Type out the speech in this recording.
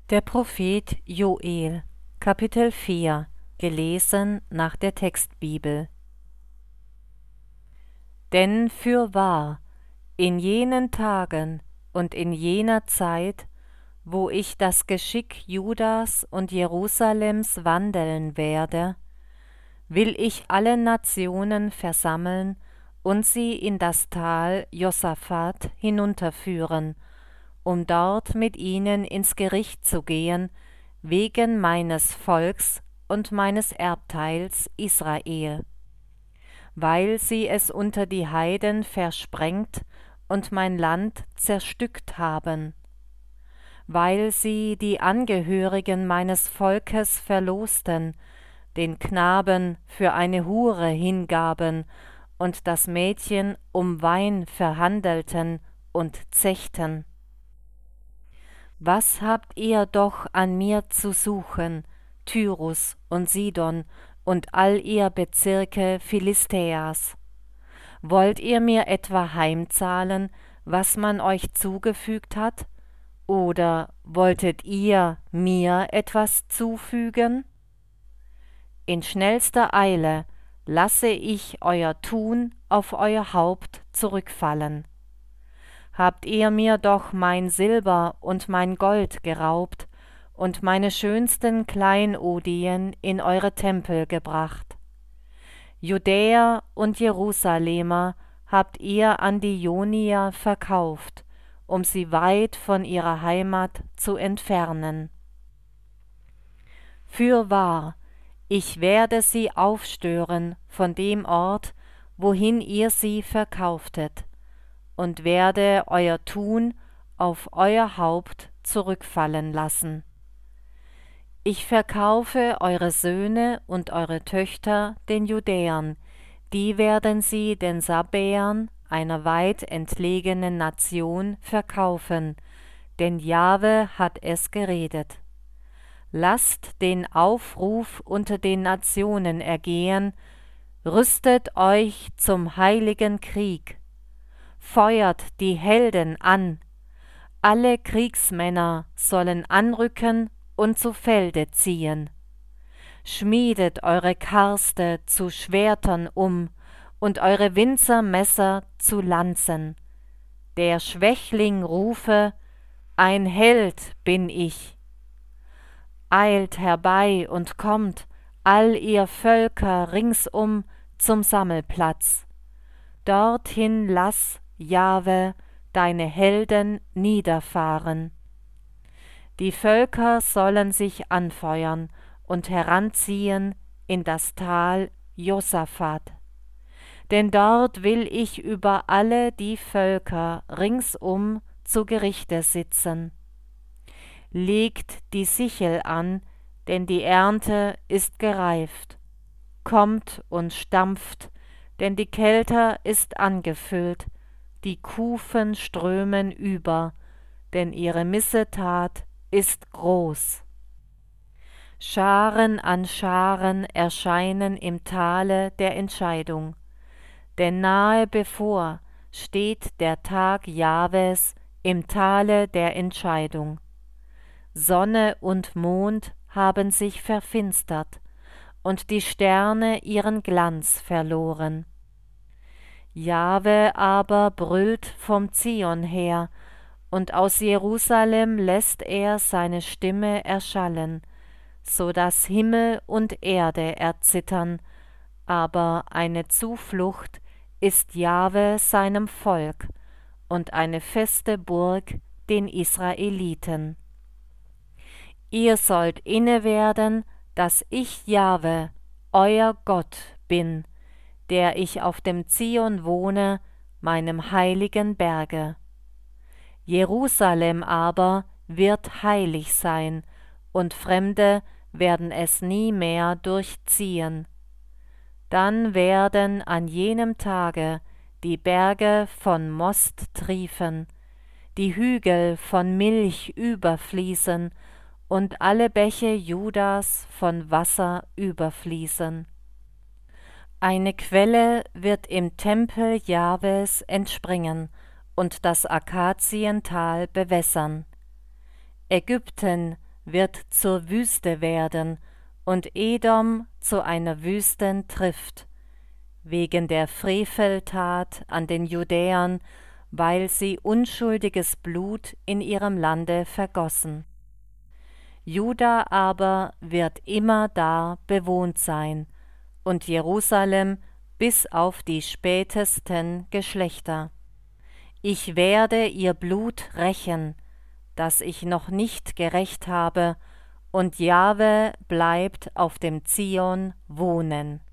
Der Prophet Joel, Kapitel 4, gelesen nach der Textbibel. Denn fürwahr, in jenen Tagen und in jener Zeit, wo ich das Geschick Judas und Jerusalems wandeln werde, will ich alle Nationen versammeln und sie in das Tal Josaphat hinunterführen, um dort mit ihnen ins Gericht zu gehen, wegen meines Volks und meines Erbteils Israel, weil sie es unter die Heiden versprengt und mein Land zerstückt haben, weil sie die Angehörigen meines Volkes verlosten, den Knaben für eine Hure hingaben und das Mädchen um Wein verhandelten und zechten. Was habt ihr doch an mir zu suchen, Tyrus und Sidon und all ihr Bezirke Philistäas? Wollt ihr mir etwa heimzahlen, was man euch zugefügt hat? Oder wolltet ihr mir etwas zufügen? In schnellster Eile lasse ich euer Tun auf euer Haupt zurückfallen. Habt ihr mir doch mein Silber und mein Gold geraubt und meine schönsten Kleinodien in eure Tempel gebracht. Judäer und Jerusalemer habt ihr an die Jonier verkauft, um sie weit von ihrer Heimat zu entfernen. Fürwahr, ich werde sie aufstören von dem Ort, wohin ihr sie verkauftet, und werde euer Tun auf euer Haupt zurückfallen lassen. Ich verkaufe eure Söhne und eure Töchter den Judäern, die werden sie den Sabäern, einer weit entlegenen Nation, verkaufen, denn Jahwe hat es geredet. Lasst den Aufruf unter den Nationen ergehen, rüstet euch zum heiligen Krieg, feuert die Helden an, alle Kriegsmänner sollen anrücken und zu Felde ziehen. Schmiedet eure Karste zu Schwertern um und eure Winzermesser zu Lanzen. Der Schwächling rufe, ein Held bin ich. Eilt herbei und kommt, all ihr Völker ringsum zum Sammelplatz. Dorthin lass, Jahwe, deine Helden niederfahren. Die Völker sollen sich anfeuern und heranziehen in das Tal Josaphat. Denn dort will ich über alle die Völker ringsum zu Gerichte sitzen. Legt die Sichel an, denn die Ernte ist gereift. Kommt und stampft, denn die Kelter ist angefüllt, die Kufen strömen über, denn ihre Missetat ist groß. Scharen an Scharen erscheinen im Tale der Entscheidung, denn nahe bevor steht der Tag Jahwes im Tale der Entscheidung. Sonne und Mond haben sich verfinstert und die Sterne ihren Glanz verloren. Jahwe aber brüllt vom Zion her, und aus Jerusalem lässt er seine Stimme erschallen, so dass Himmel und Erde erzittern, aber eine Zuflucht ist Jahwe seinem Volk und eine feste Burg den Israeliten. Ihr sollt innewerden, dass ich Jahwe, euer Gott, bin, der ich auf dem Zion wohne, meinem heiligen Berge. Jerusalem aber wird heilig sein, und Fremde werden es nie mehr durchziehen. Dann werden an jenem Tage die Berge von Most triefen, die Hügel von Milch überfließen und alle Bäche Judas von Wasser überfließen. Eine Quelle wird im Tempel Jahwes entspringen und das Akaziental bewässern. Ägypten wird zur Wüste werden und Edom zu einer Wüstentrift, wegen der Freveltat an den Judäern, weil sie unschuldiges Blut in ihrem Lande vergossen. Juda aber wird immerdar bewohnt sein, und Jerusalem bis auf die spätesten Geschlechter. Ich werde ihr Blut rächen, das ich noch nicht gerächt habe, und Jahwe bleibt auf dem Zion wohnen.